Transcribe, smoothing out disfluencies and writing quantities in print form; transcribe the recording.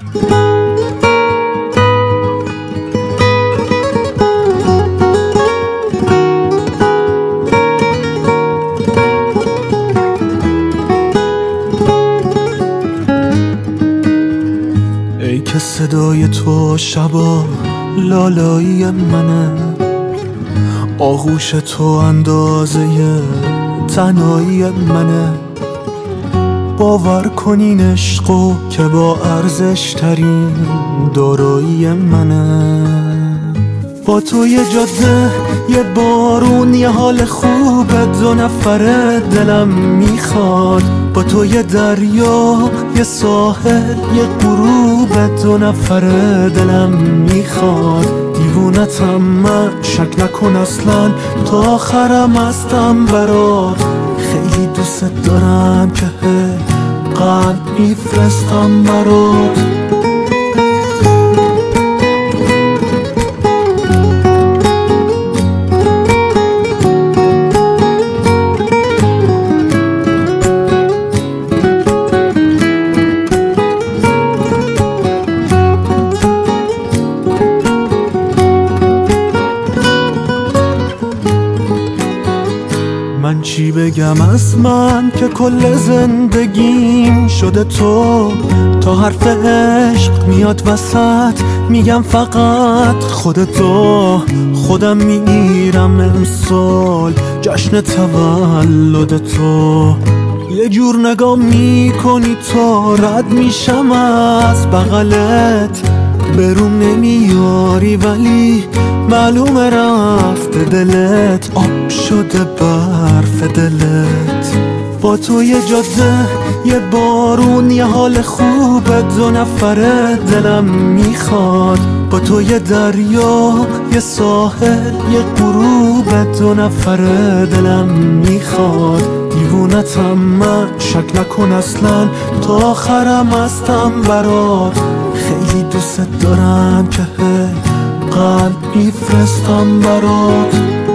ای که صدای تو شبا لالایی منه، آغوش تو اندازه تنهایی منه. باور کنین عشقو که با ارزش ترین دارایی منه. با تو یه جاده، یه بارون، یه حال خوب، دو نفره دلم میخواد. با تو یه دریا، یه ساحل، یه غروب، دو نفره دلم میخواد. دیوونتم من، شک نکن اصلا، تا آخرم هستم برات. خیلی دوست دارم که قلب میفرستم برات. من چی بگم از من که کل زندگیم شده تو. تا حرف عشق میاد وسط میگم فقط خودتو. خودم میگیرم امسال جشن تولد تو. یه جور نگاه میکنی تا رد میشم از بغلت. برون نمیاری ولی معلومه رفته دلت، آب شده برف دلت. با تو یه جاده، یه بارون، یه حال خوبه، دو نفره دلم میخواد. با تو یه دریا، یه ساحل، یه غروب، دو نفره دلم میخواد. دیوونتم من، شک نکن اصلا، تا آخرم هستم برات. خیلی دوست دارم که قلب میفرستم برات.